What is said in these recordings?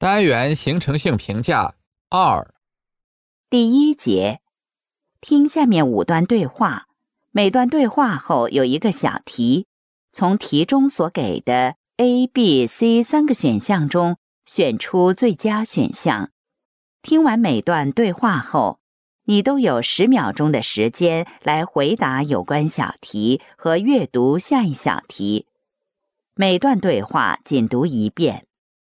单元形成性评价2。 第一节，听下面5段对话，每段对话后有一个小题，从题中所给的 A、B、C 3个选项中选出最佳选项。听完每段对话后，你都有10秒钟的时间来回答有关小题和阅读下一小题。每段对话仅读1遍。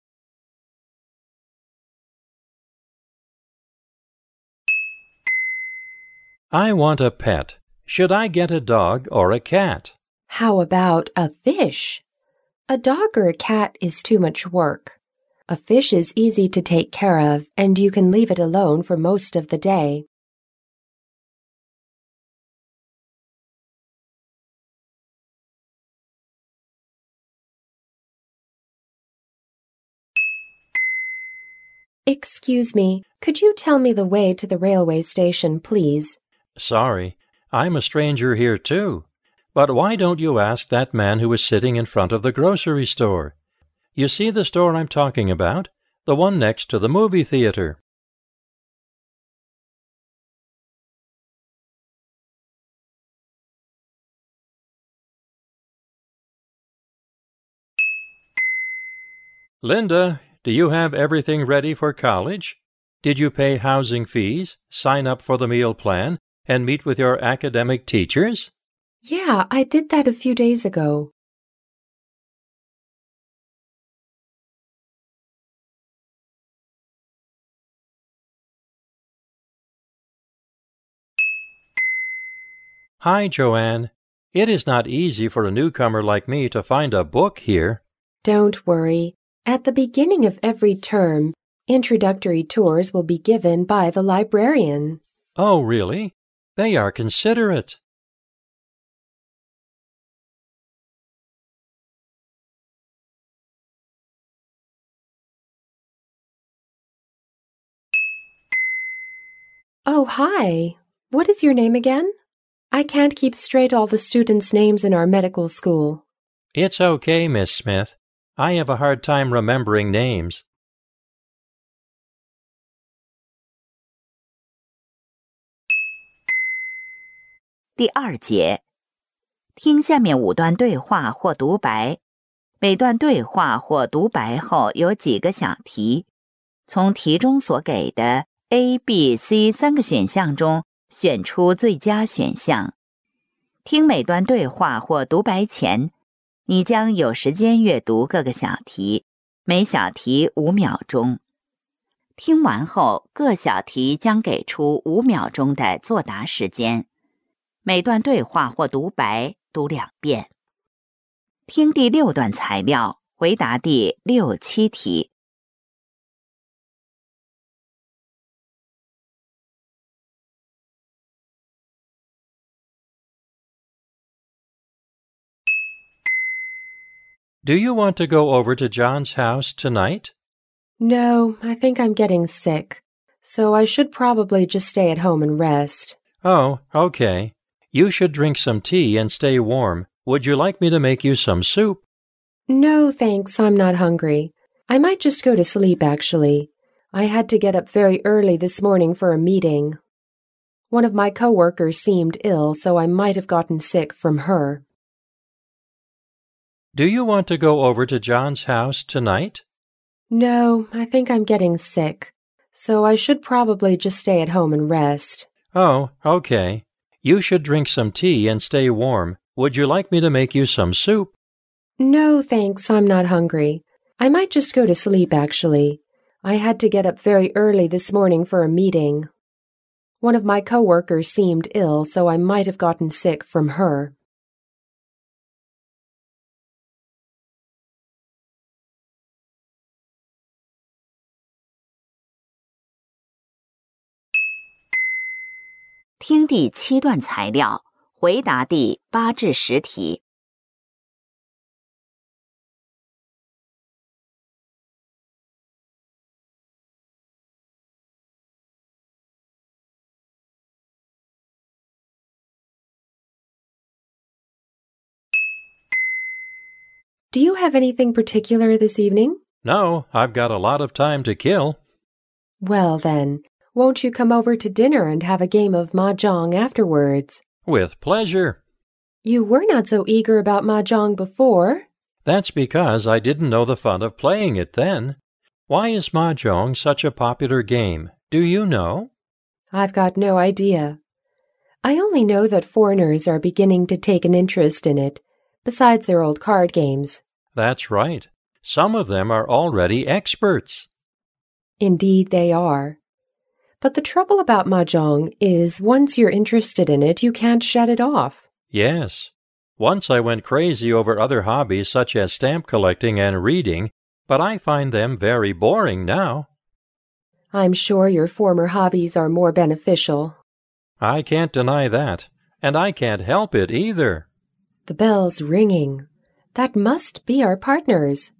I want a pet. Should I get a dog or a cat? How about a fish? A dog or a cat is too much work. A fish is easy to take care of, and you can leave it alone for most of the day. Excuse me, could you tell me the way to the railway station, please? Sorry, I'm a stranger here too. But why don't you ask that man who is sitting in front of the grocery store? You see the store I'm talking about? The one next to the movie theater. Linda, do you have everything ready for college? Did you pay housing fees, sign up for the meal plan, and meet with your academic teachers? Yeah, I did that a few days ago. Hi, Joanne. It is not easy for a newcomer like me to find a book here. Don't worry. At the beginning of every term, introductory tours will be given by the librarian. Oh, really? They are considerate. Oh, hi. What is your name again? I can't keep straight all the students' names in our medical school. It's okay, Miss Smith. I have a hard time remembering names. 第2节，听下面5段对话或独白，每段对话或独白后有几个小题，从题中所给的 A、B、C 3个选项中选出最佳选项。听每段对话或独白前，你将有时间阅读各个小题，每小题5秒钟。听完后，各小题将给出5秒钟的作答时间。每段对话或独白读2遍。听第6段材料，回答第6、7题。 Do you want to go over to John's house tonight? No, I think I'm getting sick, so I should probably just stay at home and rest. Oh, okay. You should drink some tea and stay warm. Would you like me to make you some soup? No, thanks, I'm not hungry. I might just go to sleep, actually. I had to get up very early this morning for a meeting. One of my coworkers seemed ill, so I might have gotten sick from her. Do you want to go over to John's house tonight? No, I think I'm getting sick, so I should probably just stay at home and rest. Oh, okay. You should drink some tea and stay warm. Would you like me to make you some soup? No, thanks, I'm not hungry. I might just go to sleep, actually. I had to get up very early this morning for a meeting. One of my coworkers seemed ill, so I might have gotten sick from her. 听第7段材料，回答第8至10题。 Do you have anything particular this evening? No, I've got a lot of time to kill. Well then, won't you come over to dinner and have a game of mahjong afterwards? With pleasure. You were not so eager about mahjong before. That's because I didn't know the fun of playing it then. Why is mahjong such a popular game? Do you know? I've got no idea. I only know that foreigners are beginning to take an interest in it, besides their old card games. That's right. Some of them are already experts. Indeed they are. But the trouble about mahjong is once you're interested in it, you can't shut it off. Yes. Once I went crazy over other hobbies such as stamp collecting and reading, but I find them very boring now. I'm sure your former hobbies are more beneficial. I can't deny that, and I can't help it either. The bell's ringing. That must be our partners.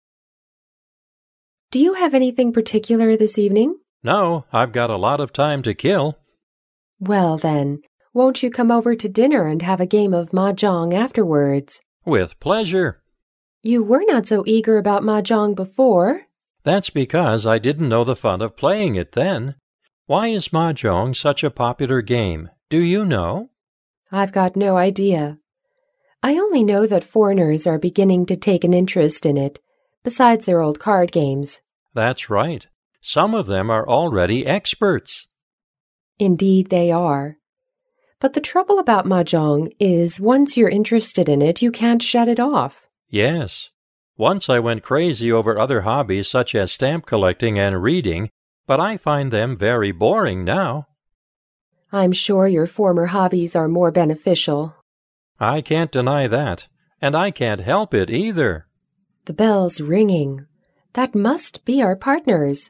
Do you have anything particular this evening? No, I've got a lot of time to kill. Well then, won't you come over to dinner and have a game of mahjong afterwards? With pleasure. You were not so eager about mahjong before. That's because I didn't know the fun of playing it then. Why is mahjong such a popular game? Do you know? I've got no idea. I only know that foreigners are beginning to take an interest in it, besides their old card games. That's right. Some of them are already experts. Indeed they are. But the trouble about mahjong is once you're interested in it, you can't shut it off. Yes. Once I went crazy over other hobbies such as stamp collecting and reading, but I find them very boring now. I'm sure your former hobbies are more beneficial. I can't deny that, and I can't help it either. The bell's ringing. That must be our partners.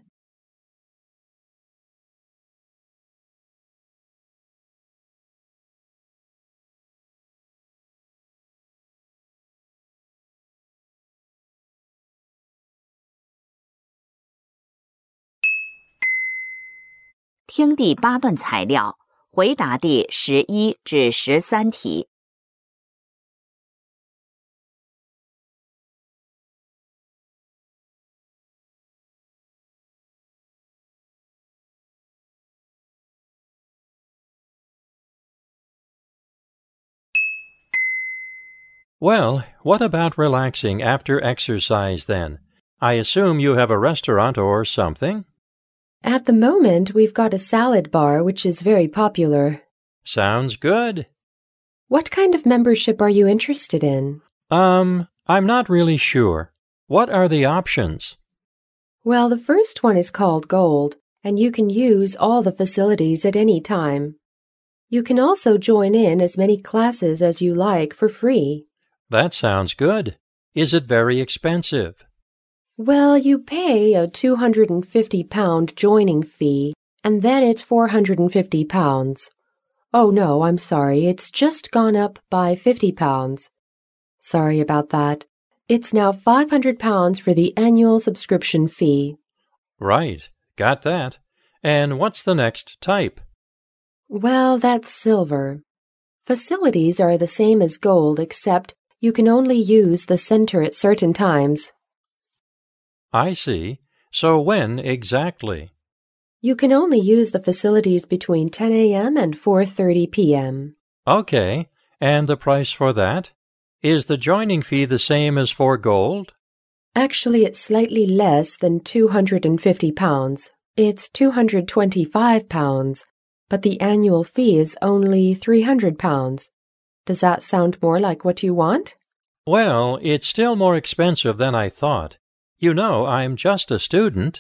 听第8段材料，回答第11至13题。 Well, what about relaxing after exercise then? I assume you have a restaurant or something? At the moment, we've got a salad bar which is very popular. Sounds good. What kind of membership are you interested in? I'm not really sure. What are the options? Well, the first one is called Gold, and you can use all the facilities at any time. You can also join in as many classes as you like for free. That sounds good. Is it very expensive? Well, you pay a £250 joining fee, and then it's £450. Oh no, I'm sorry, it's just gone up by £50. Sorry about that. It's now £500 for the annual subscription fee. Right, got that. And what's the next type? Well, that's silver. Facilities are the same as gold, except you can only use the center at certain times. I see. So when exactly? You can only use the facilities between 10 a.m. and 4:30 p.m. Okay. And the price for that? Is the joining fee the same as for gold? Actually, it's slightly less than £250. It's £225, but the annual fee is only £300. Does that sound more like what you want? Well, it's still more expensive than I thought. You know, I'm just a student.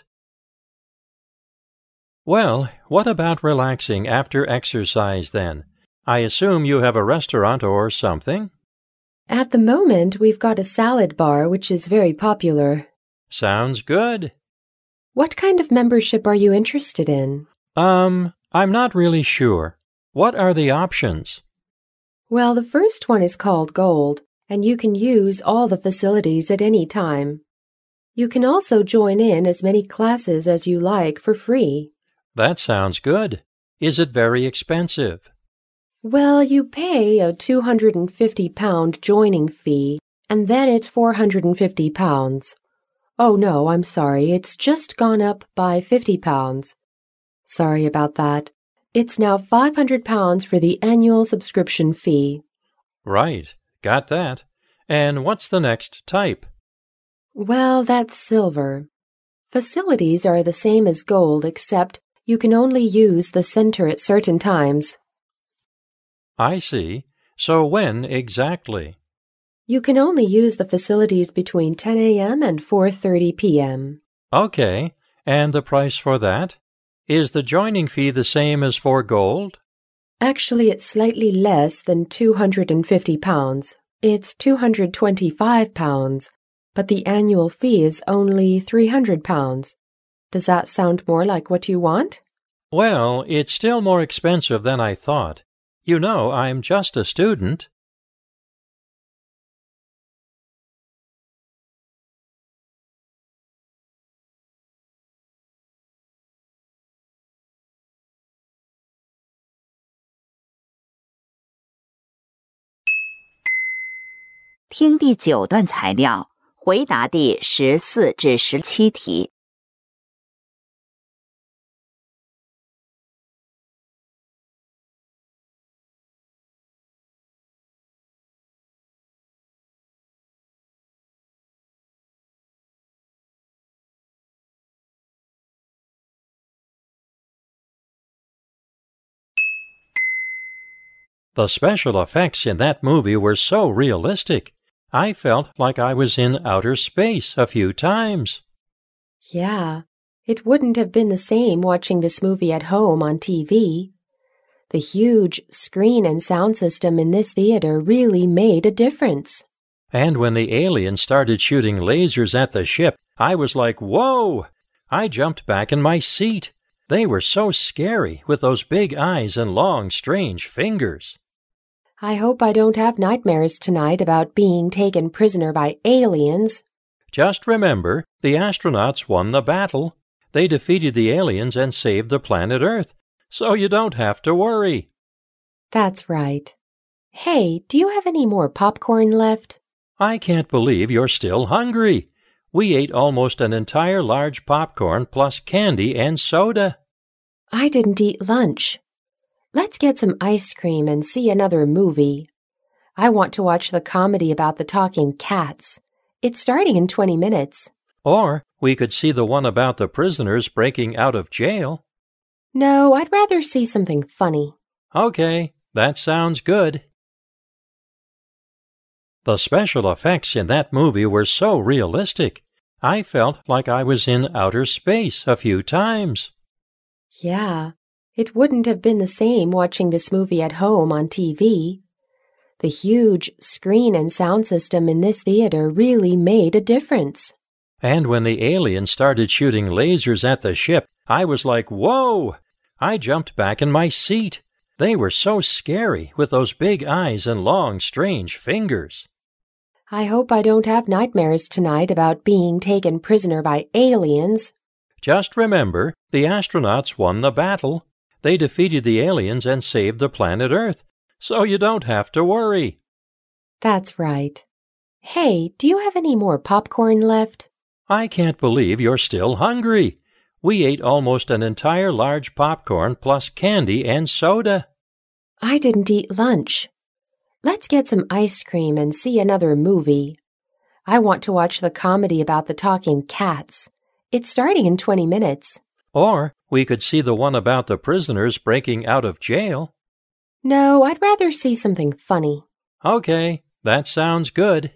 Well, what about relaxing after exercise then? I assume you have a restaurant or something? At the moment, we've got a salad bar which is very popular. Sounds good. What kind of membership are you interested in? I'm not really sure. What are the options? Well, the first one is called Gold, and you can use all the facilities at any time. You can also join in as many classes as you like for free. That sounds good. Is it very expensive? Well, you pay a £250 joining fee, and then it's £450. Oh no, I'm sorry. It's just gone up by £50. Sorry about that. It's now £500 for the annual subscription fee. Right, got that. And what's the next type? Well, that's silver. Facilities are the same as gold, except you can only use the center at certain times. I see. So when exactly? You can only use the facilities between 10 a.m. and 4:30 p.m. Okay, and the price for that? Is the joining fee the same as for gold? Actually, it's slightly less than £250. It's £225, but the annual fee is only £300. Does that sound more like what you want? Well, it's still more expensive than I thought. You know, I'm just a student. 听第9段材料，回答第14至17题。 The special effects in that movie were so realistic. I felt like I was in outer space a few times. Yeah, it wouldn't have been the same watching this movie at home on TV. The huge screen and sound system in this theater really made a difference. And when the aliens started shooting lasers at the ship, I was like, whoa! I jumped back in my seat. They were so scary with those big eyes and long, strange fingers. I hope I don't have nightmares tonight about being taken prisoner by aliens. Just remember, the astronauts won the battle. They defeated the aliens and saved the planet Earth, so you don't have to worry. That's right. Hey, do you have any more popcorn left? I can't believe you're still hungry. We ate almost an entire large popcorn plus candy and soda. I didn't eat lunch. Let's get some ice cream and see another movie. I want to watch the comedy about the talking cats. It's starting in 20 minutes. Or we could see the one about the prisoners breaking out of jail. No, I'd rather see something funny. Okay, that sounds good. The special effects in that movie were so realistic. I felt like I was in outer space a few times. Yeah, it wouldn't have been the same watching this movie at home on TV. The huge screen and sound system in this theater really made a difference. And when the aliens started shooting lasers at the ship, I was like, whoa! I jumped back in my seat. They were so scary with those big eyes and long, strange fingers. I hope I don't have nightmares tonight about being taken prisoner by aliens. Just remember, the astronauts won the battle. They defeated the aliens and saved the planet Earth, so you don't have to worry. That's right. Hey, do you have any more popcorn left? I can't believe you're still hungry. We ate almost an entire large popcorn plus candy and soda. I didn't eat lunch. Let's get some ice cream and see another movie. I want to watch the comedy about the talking cats. It's starting in 20 minutes. Or we could see the one about the prisoners breaking out of jail. No, I'd rather see something funny. Okay, that sounds good.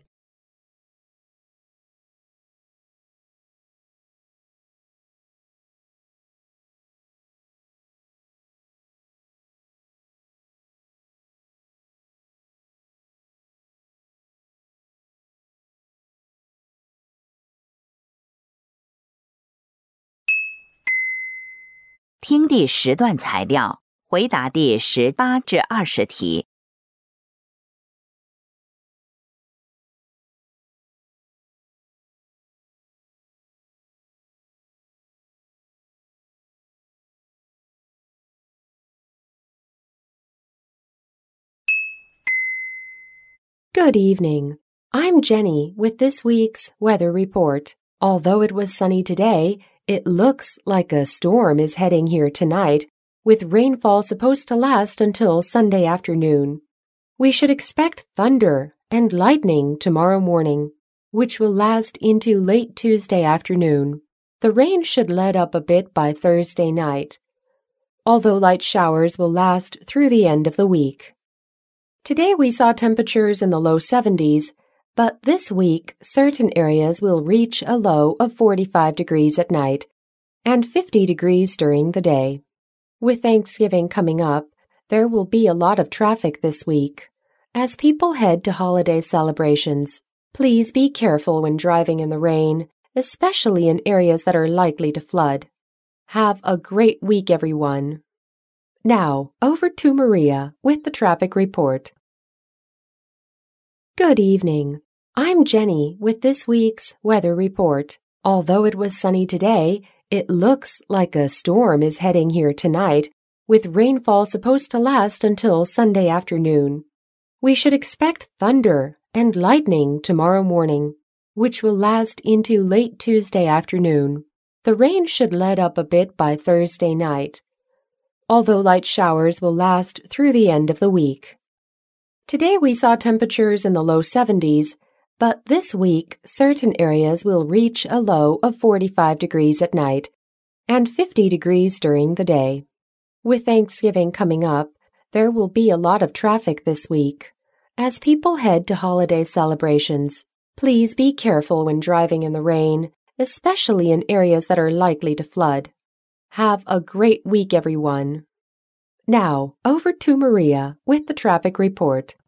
听第10段材料，回答第18至20题。 Good evening. I'm Jenny with this week's weather report. Although it was sunny today, it looks like a storm is heading here tonight, with rainfall supposed to last until Sunday afternoon. We should expect thunder and lightning tomorrow morning, which will last into late Tuesday afternoon. The rain should let up a bit by Thursday night, although light showers will last through the end of the week. Today we saw temperatures in the low 70s, but this week certain areas will reach a low of 45 degrees at night and 50 degrees during the day. With Thanksgiving coming up, there will be a lot of traffic this week. As people head to holiday celebrations, please be careful when driving in the rain, especially in areas that are likely to flood. Have a great week, everyone. Now, over to Maria with the traffic report. Good evening. I'm Jenny with this week's weather report. Although it was sunny today, it looks like a storm is heading here tonight, with rainfall supposed to last until Sunday afternoon. We should expect thunder and lightning tomorrow morning, which will last into late Tuesday afternoon. The rain should let up a bit by Thursday night, although light showers will last through the end of the week. Today we saw temperatures in the low 70s, but this week certain areas will reach a low of 45 degrees at night and 50 degrees during the day. With Thanksgiving coming up, there will be a lot of traffic this week. As people head to holiday celebrations, please be careful when driving in the rain, especially in areas that are likely to flood. Have a great week, everyone. Now, over to Maria with the traffic report.